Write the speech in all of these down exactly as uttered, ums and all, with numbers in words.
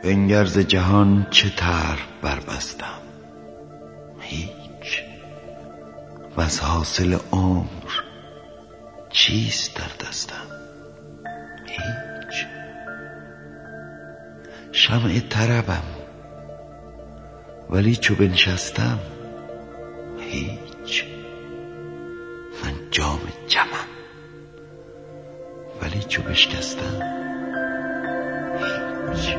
بنگر ز جهان چه طرف بربستم، هیچ. وز حاصل عمر چیست در دستم، هیچ. شمع طربم ولی چو بنشستم، هیچ. من جام جمم ولی چو بشکستم، هیچ.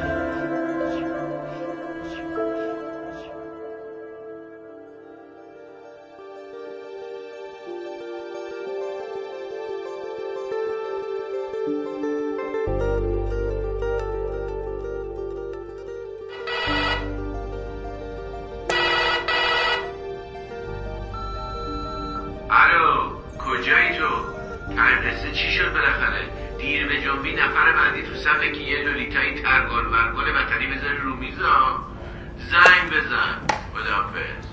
کجایی تو؟ تایم قصه چی شد بالاخره؟ دیر به جنبی نفر بعدی تو صفه که یه دولیتایی ترگل ورگل وطنی بذاری رو میزا. زنگ بزن. خداحافظ.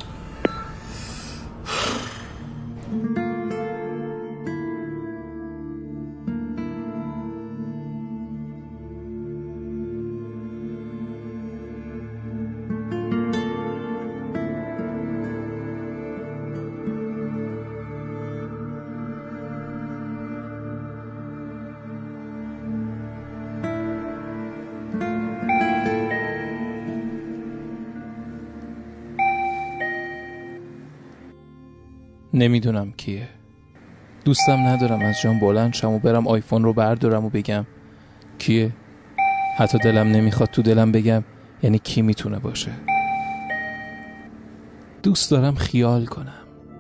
نمیدونم کیه. دوستم ندارم از جام بلند شم و برم آیفون رو بردارم و بگم کیه. حتی دلم نمیخواد تو دلم بگم یعنی کی میتونه باشه. دوست دارم خیال کنم.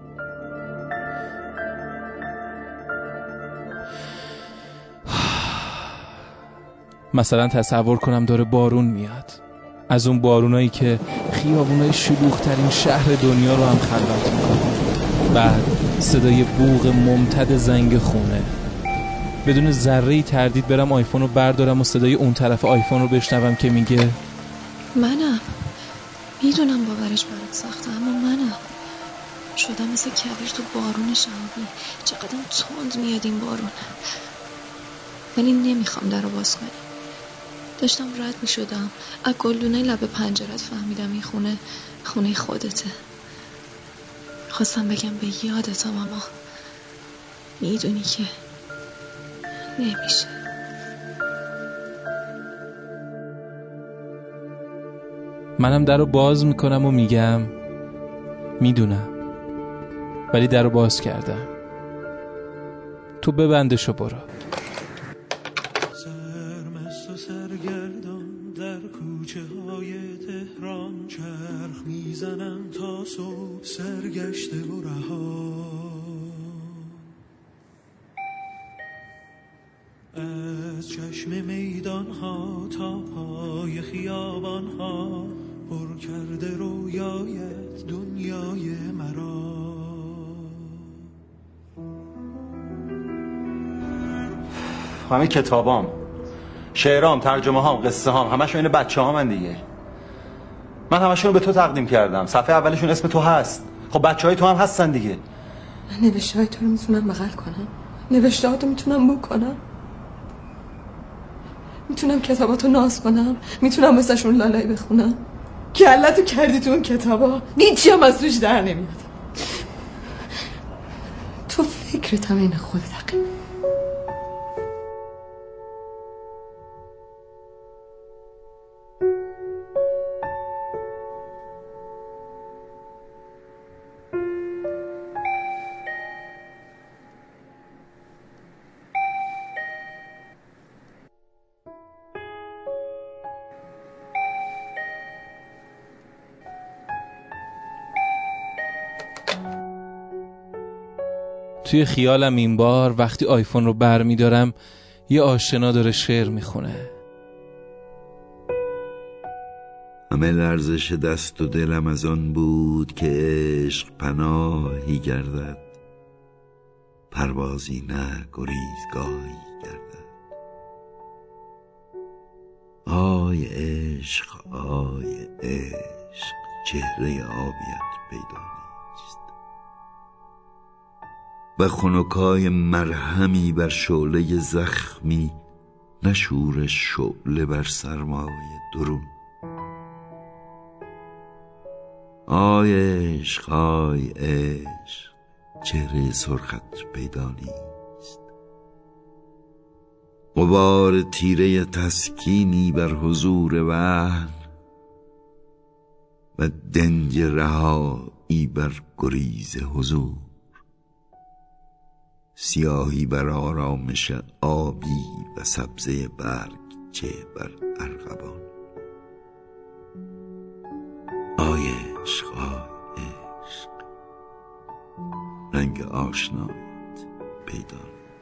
مثلا تصور کنم داره بارون میاد، از اون بارونایی که خیابونای شلوغ‌ترین شهر دنیا رو هم خلوت میکنه. بعد صدای بوق ممتد زنگ خونه. بدون ذره تردید برم آیفون رو بردارم و صدای اون طرف آیفون رو بشنوم که میگه منم. میدونم باورش برات سخته، اما منم. شدم مثل کویر تو بارون شهابی. چقدر تند میاد این بارون. ولی نمیخوام در رو باز کنم. داشتم رد میشدم از گلدونه لب پنجرت فهمیدم این خونه خونه خودته. خواستم بگم به یادت اما میدونی که نمیشه. منم در رو باز میکنم و میگم میدونم، ولی در رو باز کردم. تو ببندش و برو. سرمست و سرگردان در کوچه های تهران چرخ میزنم تا صبح سرگشته و رها. از چشم میدان ها تا پای خیابان ها پر کرده رویایت دنیای مرا. همه کتابام، شعرام، ترجمه هام، قصه هام همشون این بچه ها من دیگه. من همشون رو به تو تقدیم کردم. صفحه اولشون اسم تو هست. خب بچه های تو هم هستن دیگه. من نوشته های تو رو میتونم بغل کنم، نوشته ها تو میتونم بو کنم، میتونم کتاباتو ناز کنم، میتونم واسهشون لالایی بخونم. کلتو کردی تو اون کتابا، هیچی هم از توش در نمیاد. تو فکرت هم این خودت حقیقی. توی خیالم این بار وقتی آیفون رو بر می دارم یه آشنا داره شعر می خونه. همه لرزش دست و دلم از آن بود که عشق پناهی گردد، پروازی نه گریزگاهی گردد. آی عشق آی عشق چهره آبیت پیدا نیست و خنکای مرهمی بر شعله زخمی، نه شورش شعله بر سرمای درون. آی عشق آی عشق، چهره سرخت پیدا نیست. غبار تیره تسکینی بر حضور وحل و دنج رهایی بر گریز حضور. سیاهی بر آرامش آبی و سبزه برگ چه بر ارغوان. آی عشق آی عشق، رنگ آشنایت پیدا.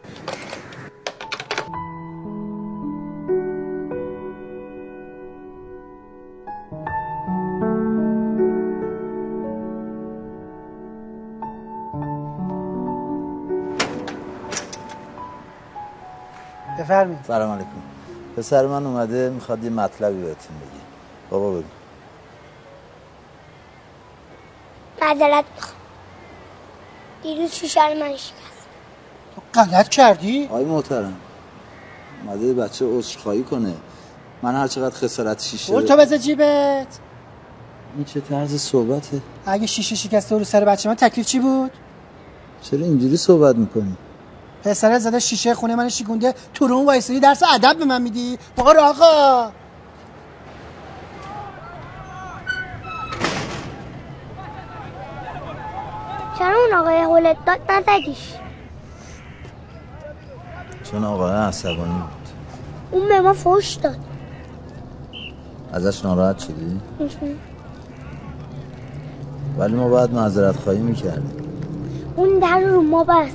بفرمایید. سلام علیکم. پسر من اومده میخواد یه مطلبی بهتون بگه. بابا بگو. معذرت میخوام، دیروز شیشه رو من شکست. تو غلط کردی؟ آی محترم، اومده بچه عذرخواهی کنه. من هر چقدر خسارت شیشه برو تو بذار جیبت. این چه طرز صحبته؟ اگه شیشه شکسته رو سر بچه من تکلیف چی بود؟ چرا اینجوری صحبت میکنی؟ پسرت زده شیشه خونه من شکونده، تو رو اون وایسادی درس ادب به من میدی؟ برو آقا. چرا اون آقای هولت داد نزدیش؟ چون آقای عصبانی بود. اون به ما فحش داد. ازش ناراحت شدی؟ ولی ما باید معذرت خواهی میکردیم. اون در رو ما بست.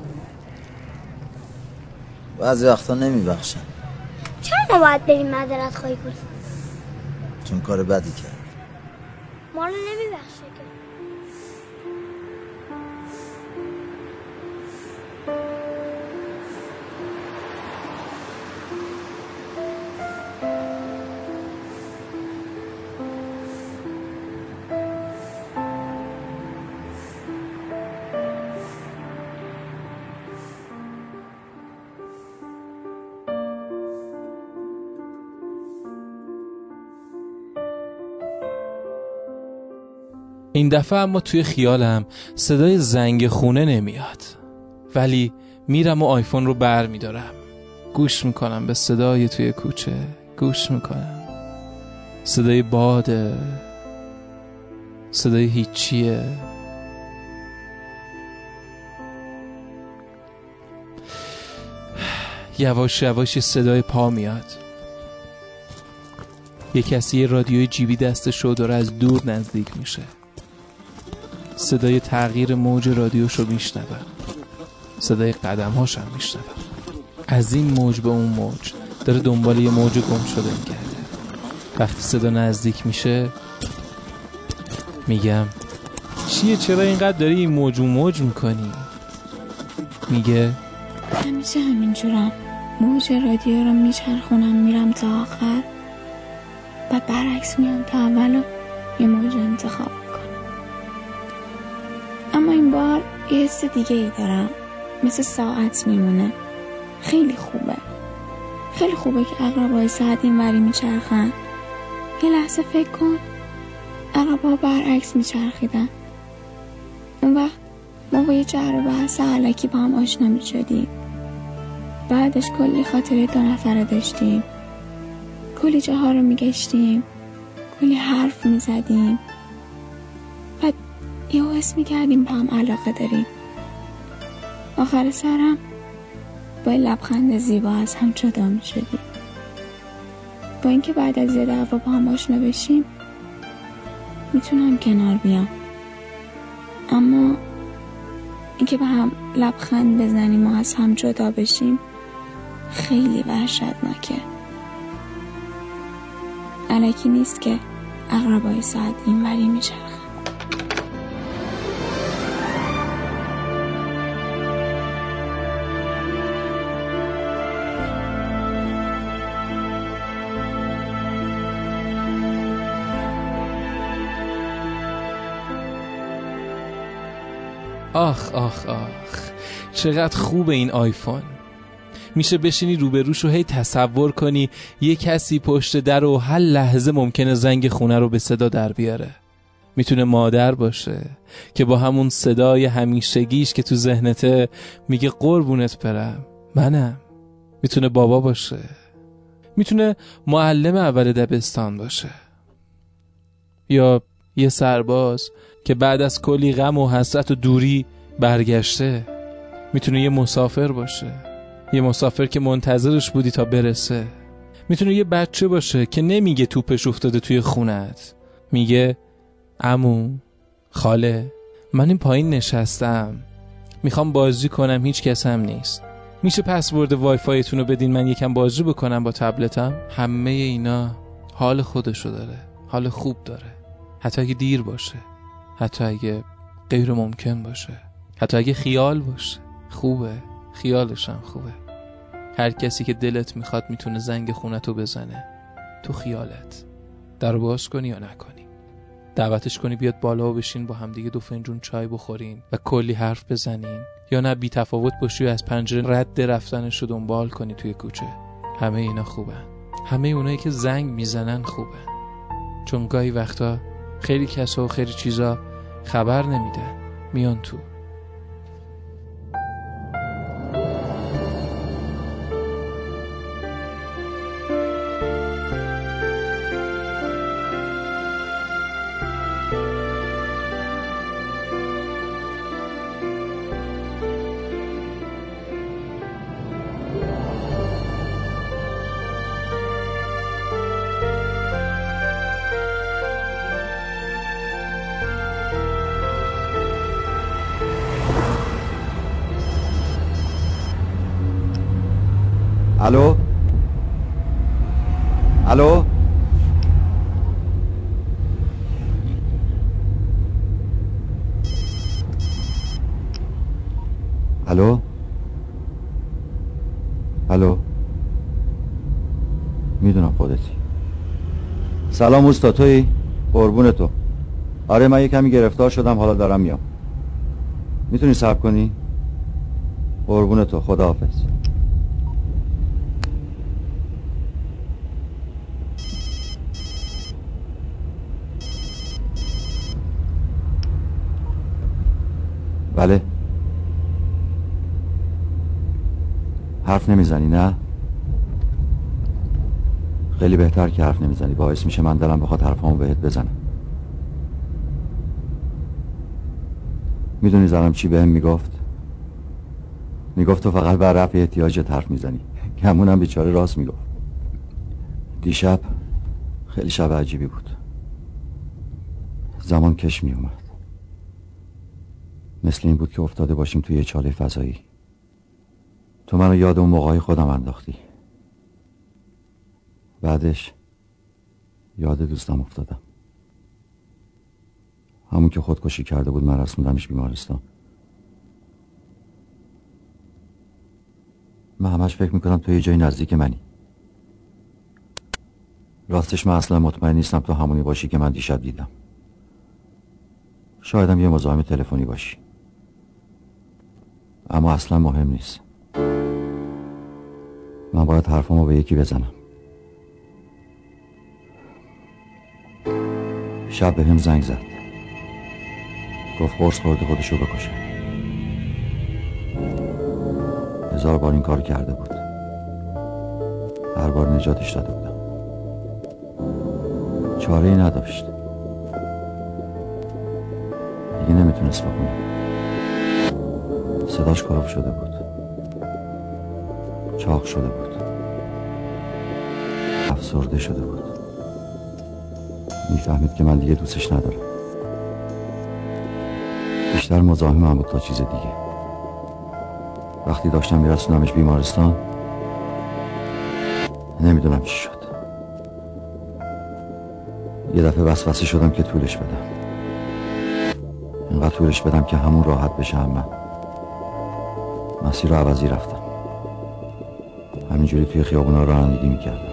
بعضی وقتا نمیبخشن. چرا ما باید بریم معذرت خواهی کنیم؟ چون کار بدی کرد. ما رو نمیبخشه که. این دفعه اما توی خیالم صدای زنگ خونه نمیاد، ولی میرم و آیفون رو بر میدارم، گوش میکنم به صدای توی کوچه، گوش میکنم صدای باده، صدای هیچیه. یواش یواش صدای پا میاد. یه کسی یه رادیوی جیبی دستش رو داره از دور نزدیک میشه. صدای تغییر موج رادیوشو میشنوم، صدای قدم‌هاش هم میشنوم. از این موج به اون موج داره دنبال یه موج گم شده میگرده. وقتی صدا نزدیک میشه میگم چیه، چرا اینقدر داری این موج و موج میکنی؟ میگه همیشه همینجورم، موج رادیو رو میچرخونم میرم تا آخر، بعد برعکس میام تا اول و یه موج انتخاب کنم. اما این بار یه حس دیگه ای دارم، مثل ساعت میمونه. خیلی خوبه، خیلی خوبه که عقربای ساعت این وری میچرخن. یه لحظه فکر کن عقربا برعکس میچرخیدن. اون وقت ما با یه جر و بحث علکی با هم آشنا میشدیم. بعدش کلی خاطره دو نفره داشتیم، کلی جاها رو میگشتیم، کلی حرف میزدیم، بعد یه حس میکردیم با هم علاقه داریم. آخر سرم با یه لبخند زیبا از هم جدا میشدیم. با اینکه بعد از یه دفعه با هم آشنا بشیم میتونم کنار بیام، اما اینکه با هم لبخند بزنیم و از هم جدا بشیم خیلی وحشتناکه. الکی نیست که عقربای ساعت این وری میچرخه. آخ آخ آخ، چقدر خوبه این آیفون. میشه بشینی روبروش و هی تصور کنی یه کسی پشت در و هر لحظه ممکنه زنگ خونه رو به صدا در بیاره. میتونه مادر باشه که با همون صدای همیشگیش که تو ذهنته میگه قربونت برم منم. میتونه بابا باشه، میتونه معلم اول دبستان باشه، یا یه سرباز که بعد از کلی غم و حسرت و دوری برگشته. میتونه یه مسافر باشه، یه مسافر که منتظرش بودی تا برسه. میتونه یه بچه باشه که نمیگه توپش افتاده توی خونت، میگه عمو، خاله، من این پایین نشستم میخوام بازی کنم، هیچ کسم نیست، میشه پسورد وای فایتون رو بدین من یکم بازی بکنم با تبلتم؟ همه اینا حال خودشو داره، حال خوب داره، حتی اگه دیر باشه، حتی اگه غیر ممکن باشه، حتی اگه خیال باشه. خوبه، خیالش هم خوبه. هر کسی که دلت میخواد میتونه زنگ خونتو بزنه تو خیالت، در باز کنی یا نکنی، دعوتش کنی بیاد بالا و بشین با همدیگه دو فنجون چای بخورین و کلی حرف بزنین، یا نه بی تفاوت باشی و از پنجره رد رفتنش رو دنبال کنی توی کوچه. همه اینا خوبن. همه اونایی که زنگ میزنن خوبن، چون گاهی وقتا خیلی کسا و خیلی چیزا خبر نمیدن، میان تو. الو الو الو الو میدونم خودتی. سلام اوستا، تویی؟ قربون تو. آره من یه کمی گرفتار شدم، حالا دارم میام. میتونی صبر کنی؟ قربون تو، خداحافظ. بله. حرف نمیزنی نه؟ خیلی بهتر که حرف نمیزنی، باعث میشه من دلم بخواد حرفامو بهت بزنم. میدونی زنم چی بهم میگفت؟ میگفت تو فقط بر رفع احتیاجت حرف میزنی. همونم بیچاره راست میگفت. دیشب خیلی شب عجیبی بود. زمان کش میومد، مثل این بود که افتاده باشیم توی یه چاله فضایی. تو منو یاد اون موقعی خودم انداختی. بعدش یاد دوستم افتادم، همون که خودکشی کرده بود، من رسوندمش بیمارستان. من همش فکر میکنم تو یه جای نزدیک منی. راستش من اصلا مطمئن نیستم تو همونی باشی که من دیشب دیدم. شایدم یه مزاحم تلفنی باشی، اما اصلا مهم نیست. من باید حرفمو به یکی بزنم. شب به هم زنگ زد، گفت قرص خورده خودشو بکشه. هزار بار این کار کرده بود، هر بار نجاتش داده بودم، چاره ای نداشت. دیگه نمیتونست بکنه. صداش کلوف شده بود، چاق شده بود، افسرده شده بود. میفهمید که من دیگه دوستش ندارم. بیشتر مزاحم هم بود تا چیز دیگه. وقتی داشتم میرسونمش بیمارستان، نمیدونم چی شد. یه دفعه وسوسه شدم که طولش بدم، اینقدر طولش بدم که همون راحت بشه. هم من مسیر رو عوضی رفتم، همینجوری توی خیابونا رانندگی میکردم.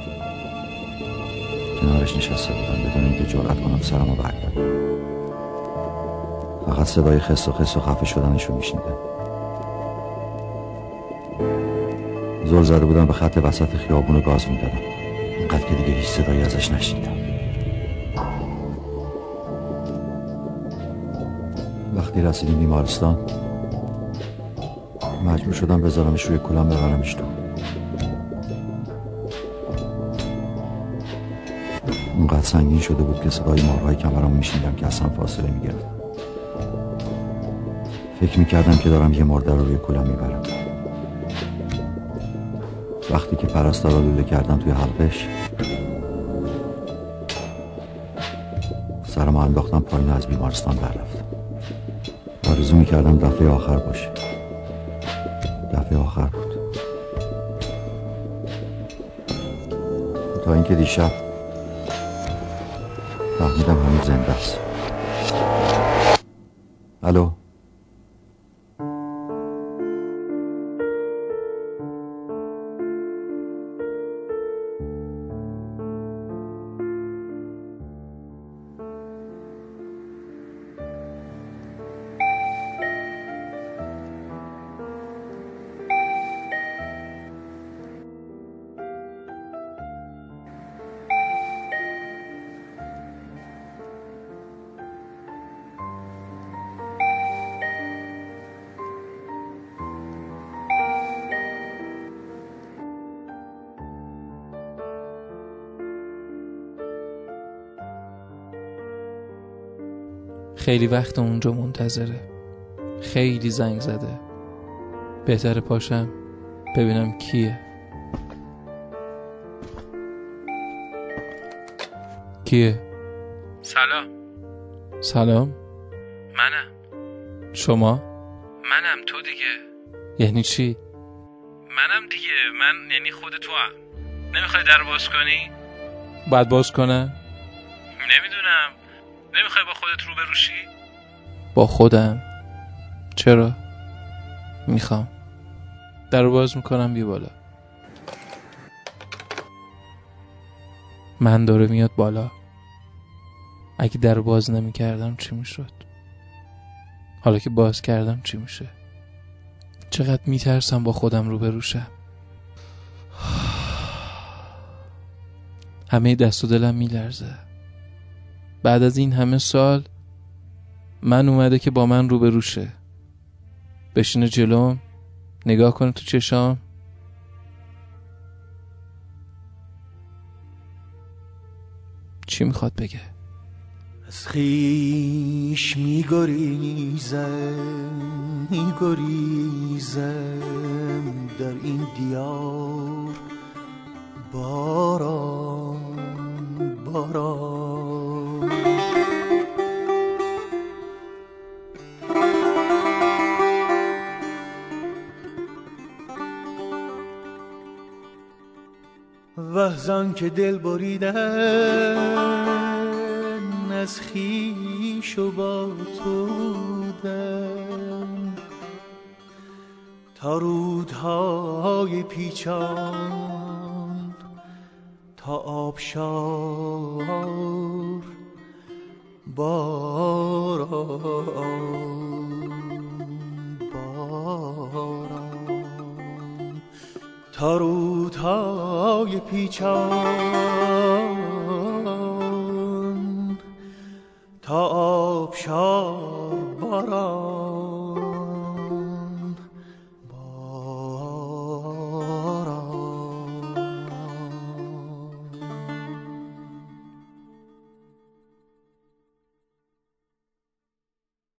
کنارش نشسته بودم بدون اینکه جرأت کنم سرمو بردارم. فقط صدای خس و خس و خفه شدنش رو میشنیدم. زل زده بودم به خط وسط خیابون گاز میدادم، اینقدر که دیگه هیچ صدایی ازش نشنیدم. وقتی رسیدیم بیمارستان مجبور شدم بذارمش روی کولم ببرمش تو. اونقدر سنگین شده بود که صدای مارهای کمرمو میشنیدم که اصلا فاصله میگرفت. فکر میکردم که دارم یه مرده رو روی کولم میبرم. وقتی که پرستارا لوله کردن توی حلقش سرمو انداختم پایین از بیمارستان بر رفتم. آرزو میکردم دفعه آخر باشه. دفعه آخر بود. تا اینکه دیشب فهمیدم هنوز زنده است. الو. خیلی وقت اونجا منتظره. خیلی زنگ زده. بهتره پاشم ببینم کیه. کیه؟ سلام. سلام. منم. شما؟ منم. تو دیگه. یعنی چی؟ منم دیگه. من یعنی خود تو هم. نمیخوای در باز کنی؟ باید باز کنم؟ نمیدونم. نمیخوای با خودت رو بروشی؟ با خودم؟ چرا؟ میخوام. در رو باز میکنم بیا بالا. من داره میاد بالا. اگه در رو باز نمیکردم چی میشد؟ حالا که باز کردم چی میشه؟ چقدر میترسم با خودم رو بروشم. همه دست و دلم میلرزه. بعد از این همه سال من اومده که با من رو بروشه. بشینه جلوم، نگاه کنه تو چشام. چی میخواد بگه؟ از خویش میگریزم میگریزم در این دیار باران باران. وحزان که دل بریدن از خویش و با تو بودن تا رودهای پیچان تا آبشار باران باران تا رودهای پیچان تا آبشار باران.